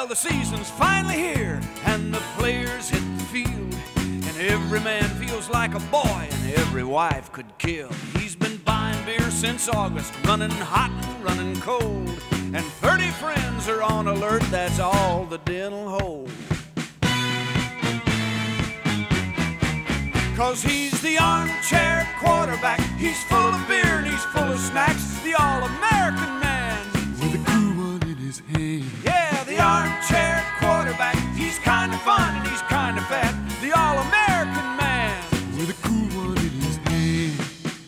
the season's finally here, and the players hit the field, and every man feels like a boy, and every wife could kill. He's been buying beer since August, running hot and running cold, and 30 friends are on alert, that's all the den'll hold. 'Cause he's the armchair quarterback, he's full of beer and he's full of snacks, the all-American man with a cool one in his hand. Yeah, the armchair quarterback, he's kind of fun and he's kind of fat, the all-American man with a cool one in his hand.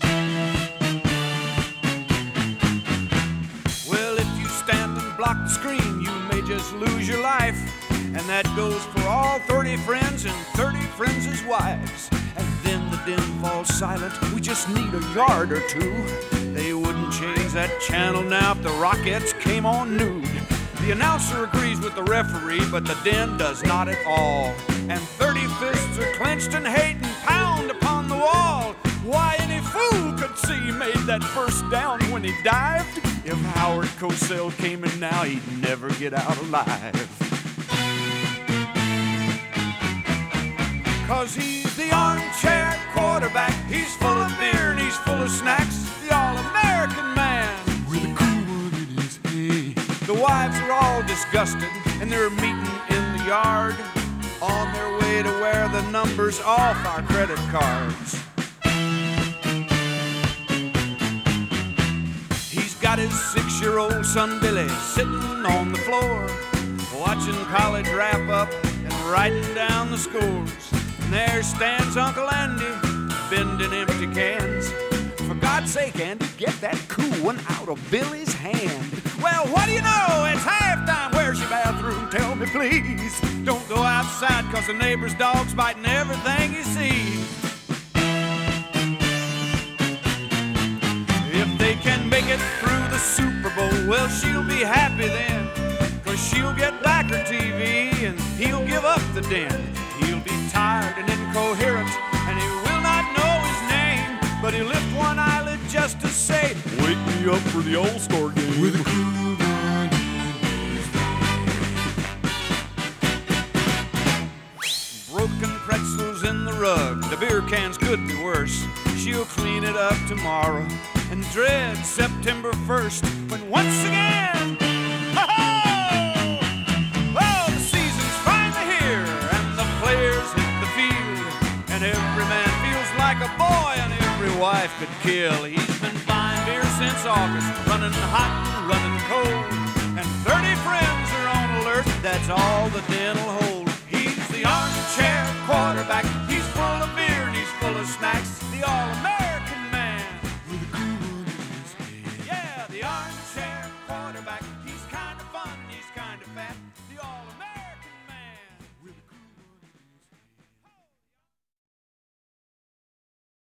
Well, if you stand and block the screen, you may just lose your life, and that goes for all 30 friends and 30 friends' wives. And then the den falls silent, we just need a yard or two. They wouldn't change that channel now if the Rockettes came on nude. The announcer agrees with the referee, but the den does not at all. And 30 fists are clenched and hate and pound upon the wall. Why, any fool could see he made that first down when he dived. If Howard Cosell came in now, he'd never get out alive. 'Cause he's the armchair quarterback, he's full of beer and he's full of snacks, the all-American man with a cool one in his hand. The wives are all disgusted, and they're meeting in the yard, on their way to wear the numbers off our credit cards. He's got his 6-year-old son Billy sitting on the floor, watching college wrap up and writing down the scores. And there stands Uncle Andy, bending empty cans. For God's sake, Andy, get that cool one out of Billy's hand. Well, what do you know? It's halftime. Where's your bathroom? Tell me, please. Don't go outside, 'cause the neighbor's dog's biting everything you see. If they can make it through the Super Bowl, well, she'll be happy then, 'cause she'll get back her TV and he'll give up the den. He'll be tired and incoherent, and he will not know his name, but he'll lift one eyelid just to say, "Wake me up for the All-Star game." With a cool one in his hand. Broken pretzels in the rug, the beer cans could be worse. She'll clean it up tomorrow and dread September 1st, when once again, and every man feels like a boy, and every wife could kill. He's been buying beer since August, running hot and running cold, and 30 friends are on alert, that's all the den'll hold. He's the armchair quarterback, he's full of beer and he's full of snacks, the all-American man with a cool one in his hand. Yeah, the armchair quarterback, he's kind of fun and he's kind of fat, the all